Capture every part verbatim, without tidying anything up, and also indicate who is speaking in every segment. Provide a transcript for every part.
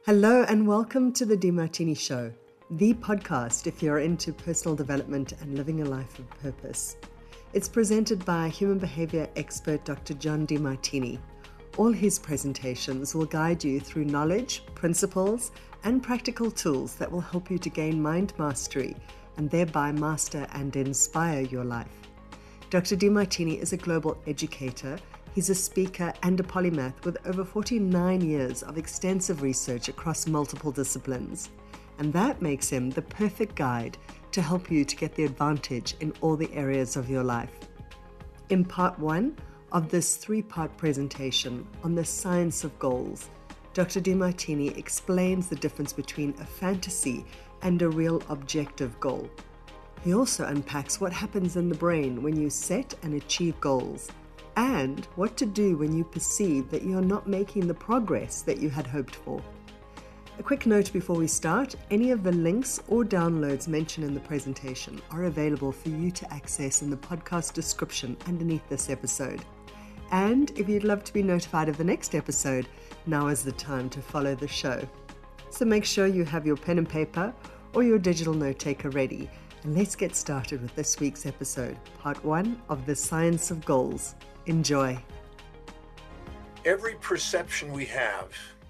Speaker 1: Hello and welcome to the DeMartini Show, the podcast if you're into personal development and living a life of purpose. It's presented by human behavior expert Doctor John DeMartini. All his presentations will guide you through knowledge, principles, and practical tools that will help you to gain mind mastery and thereby master and inspire your life. Doctor DeMartini is a global educator. He's a speaker and a polymath with over forty-nine years of extensive research across multiple disciplines. And that makes him the perfect guide to help you to get the advantage in all the areas of your life. In part one of this three-part presentation on the science of goals, Doctor DeMartini explains the difference between a fantasy and a real objective goal. He also unpacks what happens in the brain when you set and achieve goals, and what to do when you perceive that you're not making the progress that you had hoped for. A quick note before we start, any of the links or downloads mentioned in the presentation are available for you to access in the podcast description underneath this episode. And if you'd love to be notified of the next episode, now is the time to follow the show. So make sure you have your pen and paper or your digital note taker ready, and let's get started with this week's episode, part one of the science of goals. Enjoy.
Speaker 2: Every perception we have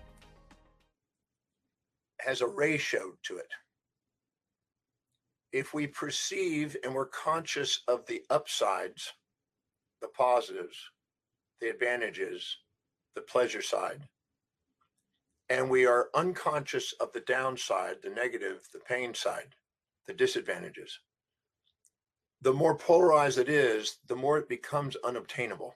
Speaker 2: has a ratio to it. If we perceive and we're conscious of the upsides, the positives, the advantages, the pleasure side, and we are unconscious of the downside, the negative, the pain side, the disadvantages, the more polarized it is, the more it becomes unobtainable.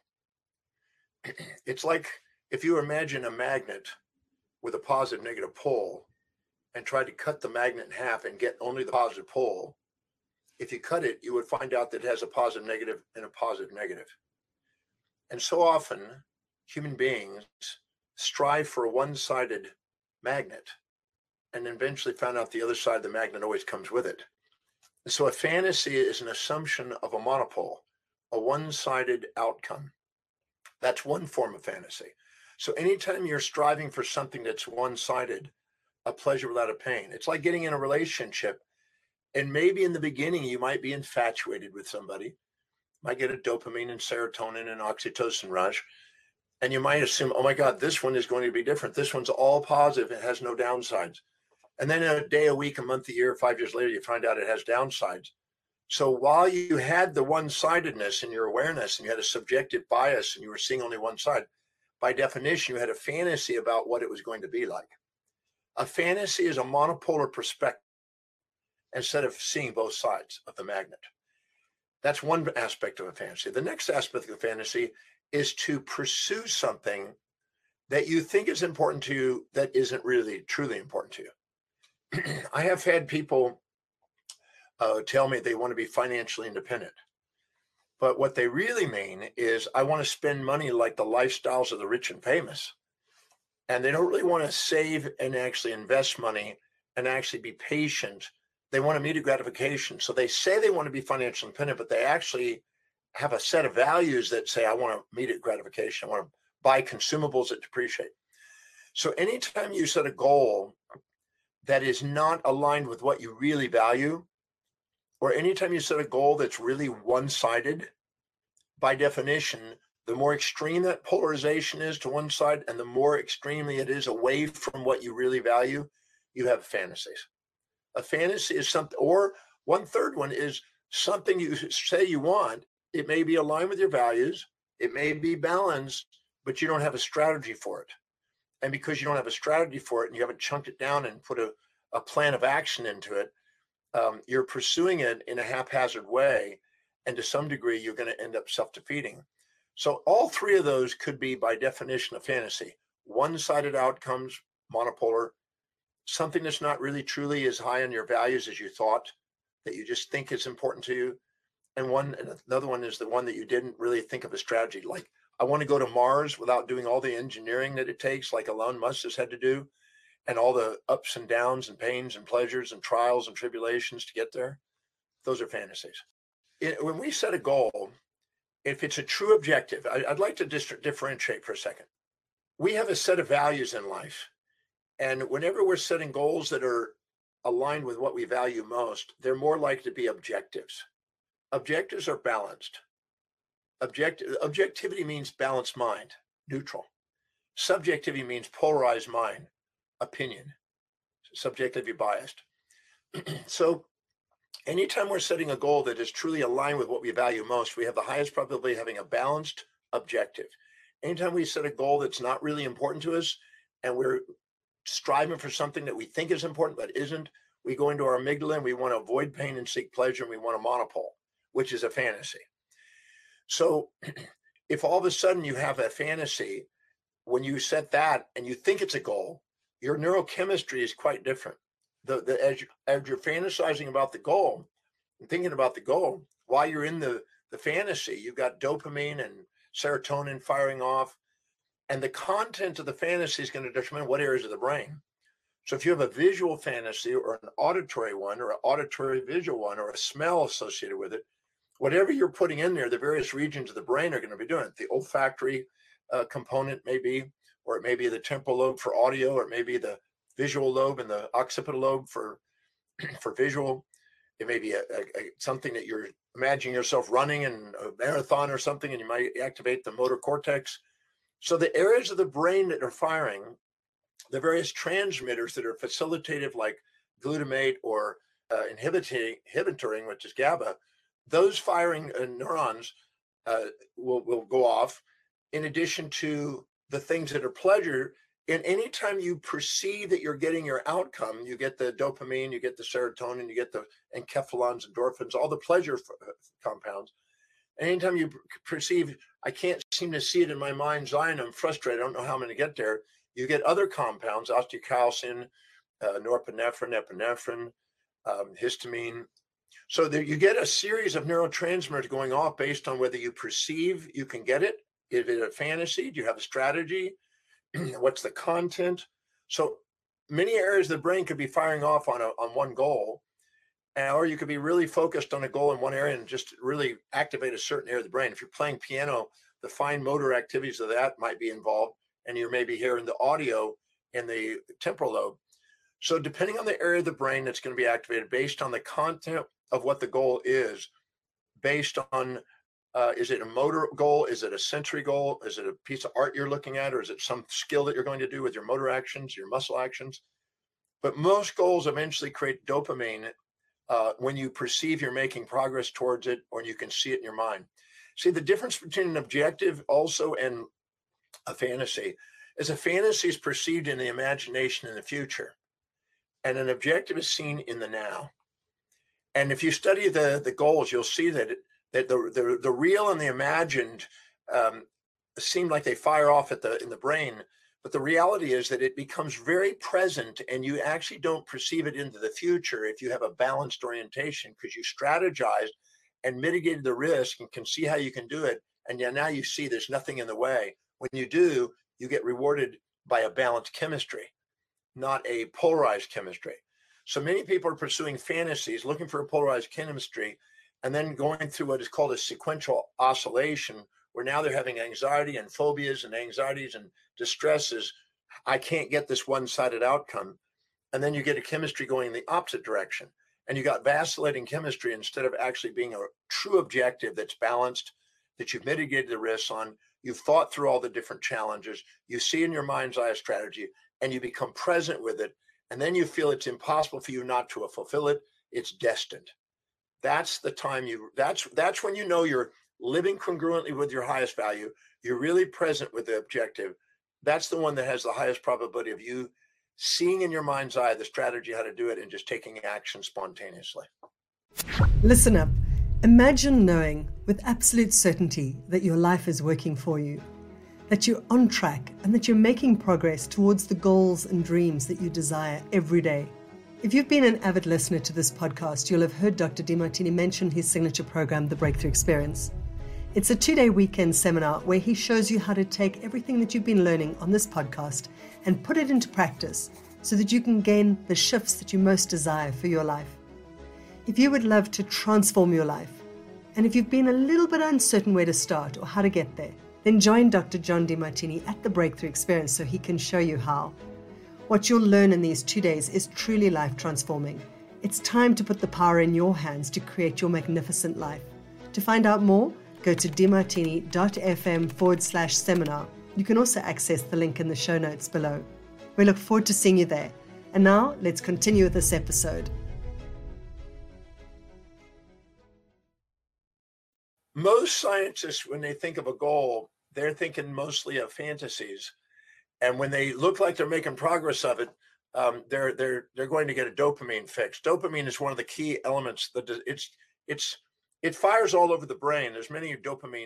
Speaker 2: It's like if you imagine a magnet with a positive negative pole and try to cut the magnet in half and get only the positive pole. If you cut it, you would find out that it has a positive negative and a positive negative. And so often human beings strive for a one-sided magnet and eventually found out the other side of the magnet always comes with it. So a fantasy is an assumption of a monopole, a one-sided outcome. That's one form of fantasy. So anytime you're striving for something that's one-sided, a pleasure without a pain, it's like getting in a relationship. And maybe in the beginning, you might be infatuated with somebody, might get a dopamine and serotonin and oxytocin rush. And you might assume, oh my God, this one is going to be different. This one's all positive. It has no downsides. And then a day, a week, a month, a year, five years later, you find out it has downsides. So while you had the one-sidedness in your awareness and you had a subjective bias and you were seeing only one side, by definition, you had a fantasy about what it was going to be like. A fantasy is a monopolar perspective instead of seeing both sides of the magnet. That's one aspect of a fantasy. The next aspect of a fantasy is to pursue something that you think is important to you that isn't really truly important to you. I have had people uh, tell me they want to be financially independent. But what they really mean is, I want to spend money like the lifestyles of the rich and famous. And they don't really want to save and actually invest money and actually be patient. They want immediate gratification. So they say they want to be financially independent, but they actually have a set of values that say, I want immediate gratification. I want to buy consumables that depreciate. So anytime you set a goal that is not aligned with what you really value, or anytime you set a goal that's really one-sided, by definition, the more extreme that polarization is to one side and the more extremely it is away from what you really value, you have fantasies. A fantasy is something, or one third one is something you say you want. It may be aligned with your values. It may be balanced, but you don't have a strategy for it. And because you don't have a strategy for it and you haven't chunked it down and put a, a plan of action into it, um, you're pursuing it in a haphazard way. And to some degree, you're going to end up self-defeating. So all three of those could be, by definition, a fantasy. One-sided outcomes, monopolar, something that's not really truly as high on your values as you thought, that you just think is important to you. And one, and another one is the one that you didn't really think of a strategy. Like, I want to go to Mars without doing all the engineering that it takes, like Elon Musk has had to do, and all the ups and downs and pains and pleasures and trials and tribulations to get there. Those are fantasies. It, when we set a goal, if it's a true objective, I, I'd like to dis- differentiate for a second. We have a set of values in life, And whenever we're setting goals that are aligned with what we value most, they're more likely to be objectives. Objectives are balanced. Object, objectivity means balanced mind, neutral. Subjectivity means polarized mind, opinion, subjectively biased. So anytime we're setting a goal that is truly aligned with what we value most, we have the highest probability of having a balanced objective. Anytime we set a goal that's not really important to us and we're striving for something that we think is important but isn't, we go into our amygdala and we want to avoid pain and seek pleasure, and we want a monopole, which is a fantasy. So if all of a sudden you have a fantasy, when you set that and you think it's a goal, your neurochemistry is quite different. The, the as, you, as you're fantasizing about the goal and thinking about the goal, while you're in the, the fantasy, you've got dopamine and serotonin firing off, and the content of the fantasy is going to determine what areas of the brain. So if you have a visual fantasy or an auditory one or an auditory visual one or a smell associated with it, whatever you're putting in there, the various regions of the brain are going to be doing it. The olfactory uh, component may be, or it may be the temporal lobe for audio, or it may be the visual lobe and the occipital lobe for, for visual. It may be a, a, a, something that you're imagining yourself running in a marathon or something, and you might activate the motor cortex. So the areas of the brain that are firing, the various transmitters that are facilitative, like glutamate or uh, inhibiting, inhibitory, which is GABA, those firing uh, neurons uh, will, will go off, in addition to the things that are pleasure. And anytime you perceive that you're getting your outcome, you get the dopamine, you get the serotonin, you get the enkephalons, endorphins, all the pleasure f- compounds. And anytime you perceive, I can't seem to see it in my mind's eye and I'm frustrated, I don't know how I'm going to get there, you get other compounds, osteocalcin, uh, norepinephrine, epinephrine, um, histamine. So there you get a series of neurotransmitters going off based on whether you perceive you can get it. Is it a fantasy? Do you have a strategy? What's the content? So many areas of the brain could be firing off on a, on one goal, or you could be really focused on a goal in one area and just really activate a certain area of the brain. If you're playing piano, the fine motor activities of that might be involved, and you're maybe hearing the audio in the temporal lobe. So depending on the area of the brain that's going to be activated based on the content of what the goal is, based on Uh, is it a motor goal? Is it a sensory goal? Is it a piece of art you're looking at? Or is it some skill that you're going to do with your motor actions, your muscle actions? But most goals eventually create dopamine uh, when you perceive you're making progress towards it, or you can see it in your mind. See, the difference between an objective also and a fantasy is a fantasy is perceived in the imagination in the future, and an objective is seen in the now. And if you study the, the goals, you'll see that it, that the, the the real and the imagined um, seem like they fire off at the in the brain, but the reality is that it becomes very present, and you actually don't perceive it into the future if you have a balanced orientation, because you strategized and mitigated the risk and can see how you can do it, and yeah, now you see there's nothing in the way. When you do, you get rewarded by a balanced chemistry, not a polarized chemistry. So many people are pursuing fantasies, looking for a polarized chemistry, and then going through what is called a sequential oscillation, where now they're having anxiety and phobias and anxieties and distresses. I can't get this one-sided outcome. And then you get a chemistry going in the opposite direction. And you got vacillating chemistry instead of actually being a true objective that's balanced, that you've mitigated the risks on. You've thought through all the different challenges. You see in your mind's eye a strategy, and you become present with it. And then you feel it's impossible for you not to fulfill it. It's destined. That's the time you, that's, that's when you know you're living congruently with your highest value. You're really present with the objective. That's the one that has the highest probability of you seeing in your mind's eye the strategy, how to do it, and just taking action spontaneously.
Speaker 1: Listen up. Imagine knowing with absolute certainty that your life is working for you, that you're on track, and that you're making progress towards the goals and dreams that you desire every day. If you've been an avid listener to this podcast, you'll have heard Doctor Demartini mention his signature program, The Breakthrough Experience. It's a two-day weekend seminar where he shows you how to take everything that you've been learning on this podcast and put it into practice so that you can gain the shifts that you most desire for your life. If you would love to transform your life, and if you've been a little bit uncertain where to start or how to get there, then join Doctor John Demartini at The Breakthrough Experience so he can show you how. What you'll learn in these two days is truly life transforming. It's time to put the power in your hands to create your magnificent life. To find out more, go to demartini.fm forward slash seminar. You can also access the link in the show notes below. We look forward to seeing you there. And now let's continue with this episode.
Speaker 2: Most scientists, when they think of a goal, they're thinking mostly of fantasies. And when they look like they're making progress of it, um, they're they're they're going to get a dopamine fix. Dopamine is one of the key elements that it's it's it fires all over the brain. There's many dopamine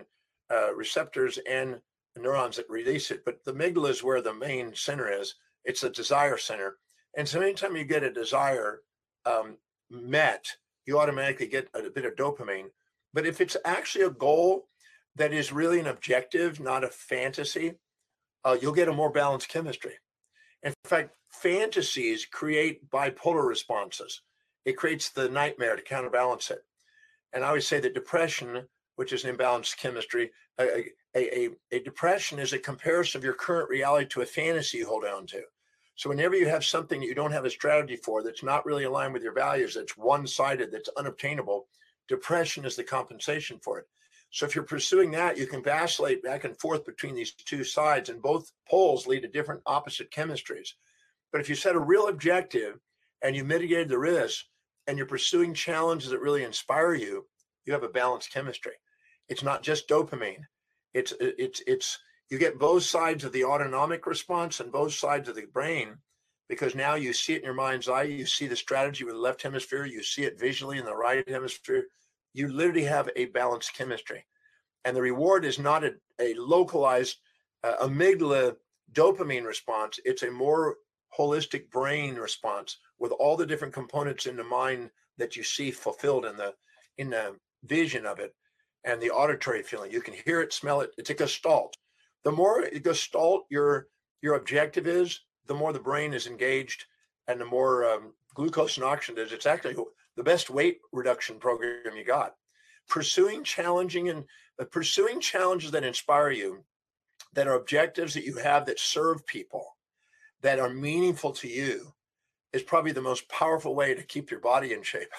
Speaker 2: uh, receptors and neurons that release it, but the amygdala is where the main center is. It's a desire center, and so anytime you get a desire um, met, you automatically get a, a bit of dopamine. But if it's actually a goal that is really an objective, not a fantasy, Uh, you'll get a more balanced chemistry. In fact, fantasies create bipolar responses. It creates the nightmare to counterbalance it. And I always say that depression, which is an imbalanced chemistry, a, a, a, a depression is a comparison of your current reality to a fantasy you hold on to. So whenever you have something that you don't have a strategy for, that's not really aligned with your values, that's one-sided, that's unobtainable, depression is the compensation for it. So if you're pursuing that, you can vacillate back and forth between these two sides, and both poles lead to different opposite chemistries. But if you set a real objective and you mitigate the risk and you're pursuing challenges that really inspire you, you have a balanced chemistry. It's not just dopamine. It's, it's, it's, you get both sides of the autonomic response and both sides of the brain, because now you see it in your mind's eye. You see the strategy with the left hemisphere. You see it visually in the right hemisphere. You literally have a balanced chemistry. And the reward is not a, a localized uh, amygdala dopamine response. It's a more holistic brain response with all the different components in the mind that you see fulfilled in the in the vision of it and the auditory feeling. You can hear it, smell it. It's a gestalt. The more gestalt your your objective is, the more the brain is engaged and the more um, glucose and oxygen is. It's actually the best weight reduction program you got. Pursuing challenging and uh, pursuing challenges that inspire you, that are objectives that you have that serve people, that are meaningful to you, is probably the most powerful way to keep your body in shape.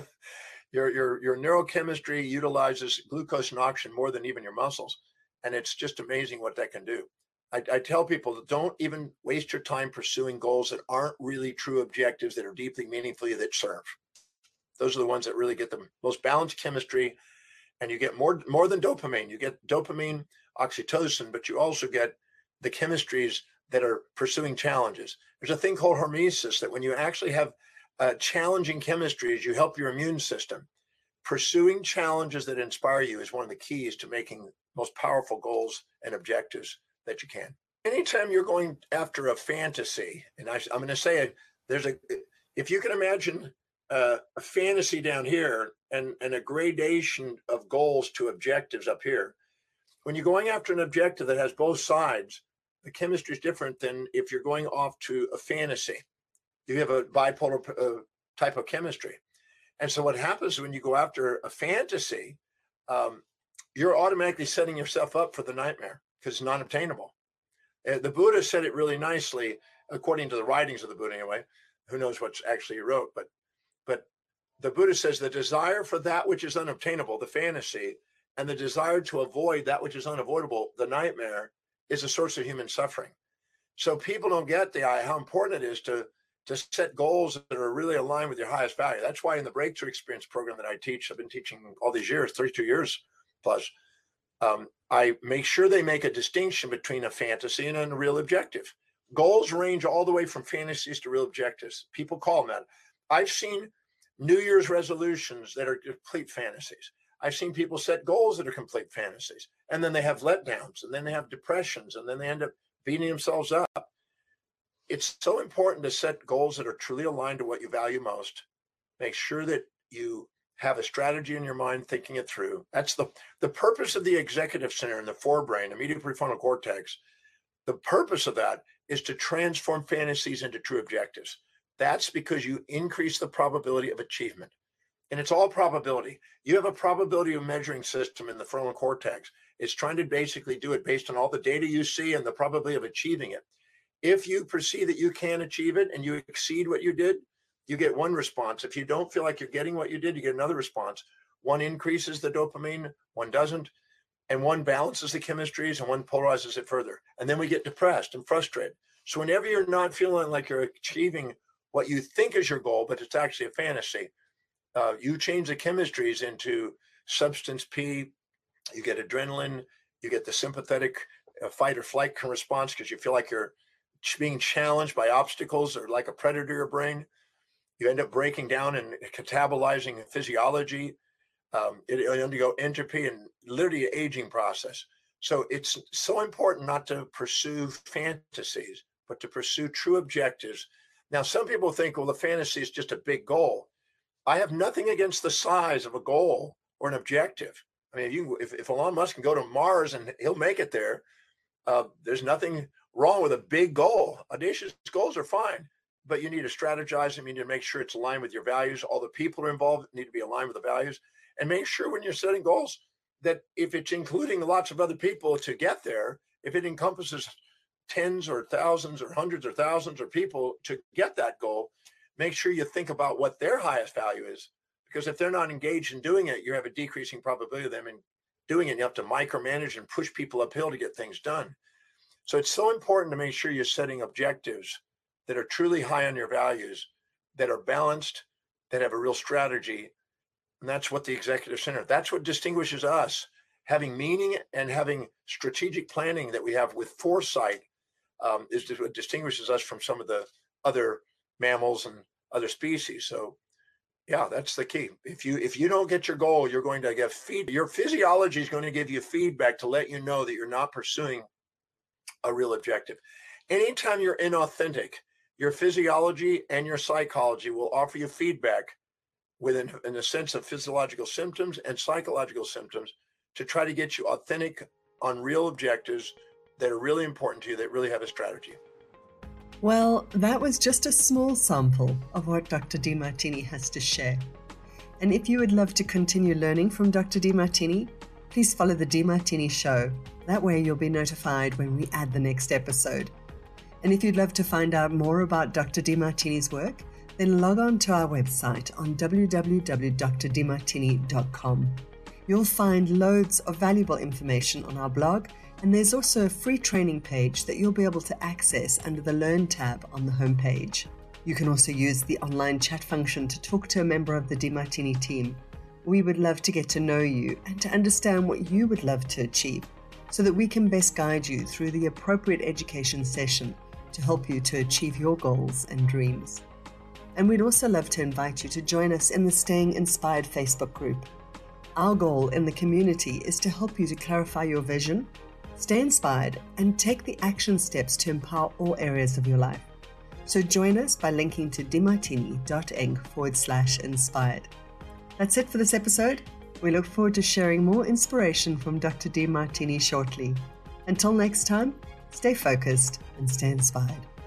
Speaker 2: your your your neurochemistry utilizes glucose and oxygen more than even your muscles, and it's just amazing what that can do. I, I tell people that don't even waste your time pursuing goals that aren't really true objectives that are deeply meaningful to you, that serve. Those are the ones that really get the most balanced chemistry, and you get more more than dopamine. You get dopamine, oxytocin, but you also get the chemistries that are pursuing challenges. There's a thing called hormesis, that when you actually have uh, challenging chemistries, you help your immune system. Pursuing challenges that inspire you is one of the keys to making most powerful goals and objectives that you can. Anytime you're going after a fantasy, and I, I'm going to say there's a, if you can imagine Uh, a fantasy down here and, and a gradation of goals to objectives up here. When you're going after an objective that has both sides, the chemistry is different than if you're going off to a fantasy. You have a bipolar uh, type of chemistry. And so what happens when you go after a fantasy, um, you're automatically setting yourself up for the nightmare because it's not obtainable. Uh, the Buddha said it really nicely, according to the writings of the Buddha anyway. Who knows what's actually he wrote, but But the Buddha says the desire for that which is unobtainable, the fantasy, and the desire to avoid that which is unavoidable, the nightmare, is a source of human suffering. So people don't get the how important it is to, to set goals that are really aligned with your highest value. That's why in the Breakthrough Experience program that I teach, I've been teaching all these years, thirty-two years plus, um, I make sure they make a distinction between a fantasy and a real objective. Goals range all the way from fantasies to real objectives. People call them that. I've seen New Year's resolutions that are complete fantasies. I've seen people set goals that are complete fantasies, and then they have letdowns, and then they have depressions, and then they end up beating themselves up. It's so important to set goals that are truly aligned to what you value most. Make sure that you have a strategy in your mind, thinking it through. That's the, the purpose of the executive center in the forebrain, the medial prefrontal cortex. The purpose of that is to transform fantasies into true objectives. That's because you increase the probability of achievement. And it's all probability. You have a probability of measuring system in the frontal cortex. It's trying to basically do it based on all the data you see and the probability of achieving it. If you perceive that you can achieve it and you exceed what you did, you get one response. If you don't feel like you're getting what you did, you get another response. One increases the dopamine, one doesn't, and one balances the chemistries and one polarizes it further. And then we get depressed and frustrated. So whenever you're not feeling like you're achieving what you think is your goal, but it's actually a fantasy, uh, you change the chemistries into substance P, you get adrenaline, you get the sympathetic uh, fight or flight response because you feel like you're being challenged by obstacles or like a predator in your brain. You end up breaking down and catabolizing physiology. Um, it, it'll undergo entropy and literally an aging process. So it's so important not to pursue fantasies, but to pursue true objectives. Now, some people think, well, the fantasy is just a big goal. I have nothing against the size of a goal or an objective. I mean, if, you, if, if Elon Musk can go to Mars and he'll make it there, uh, there's nothing wrong with a big goal. Audacious goals are fine, but you need to strategize them. You need to make sure it's aligned with your values. All the people are involved need to be aligned with the values, and make sure when you're setting goals that if it's including lots of other people to get there, if it encompasses tens or thousands or hundreds or thousands of people to get that goal, make sure you think about what their highest value is. Because if they're not engaged in doing it, you have a decreasing probability of them in doing it. You have to micromanage and push people uphill to get things done. So it's so important to make sure you're setting objectives that are truly high on your values, that are balanced, that have a real strategy. And that's what the Executive Center, that's what distinguishes us. Having meaning and having strategic planning that we have with foresight um, is what distinguishes us from some of the other mammals and other species. So yeah, that's the key. If you if you don't get your goal, you're going to get feed. Your physiology is going to give you feedback to let you know that you're not pursuing a real objective. Anytime you're inauthentic, your physiology and your psychology will offer you feedback within in a sense of physiological symptoms and psychological symptoms to try to get you authentic on real objectives that are really important to you, that really have a strategy.
Speaker 1: Well, that was just a small sample of what Doctor Demartini has to share. And if you would love to continue learning from Doctor Demartini, please follow The Demartini Show. That way you'll be notified when we add the next episode. And if you'd love to find out more about Doctor Demartini's work, then log on to our website on w w w dot d r demartini dot com. You'll find loads of valuable information on our blog, and there's also a free training page that you'll be able to access under the Learn tab on the homepage. You can also use the online chat function to talk to a member of the Demartini team. We would love to get to know you and to understand what you would love to achieve so that we can best guide you through the appropriate education session to help you to achieve your goals and dreams. And we'd also love to invite you to join us in the Staying Inspired Facebook group. Our goal in the community is to help you to clarify your vision, stay inspired, and take the action steps to empower all areas of your life. So join us by linking to demartini.inc forward slash inspired. That's it for this episode. We look forward to sharing more inspiration from Doctor Demartini shortly. Until next time, stay focused and stay inspired.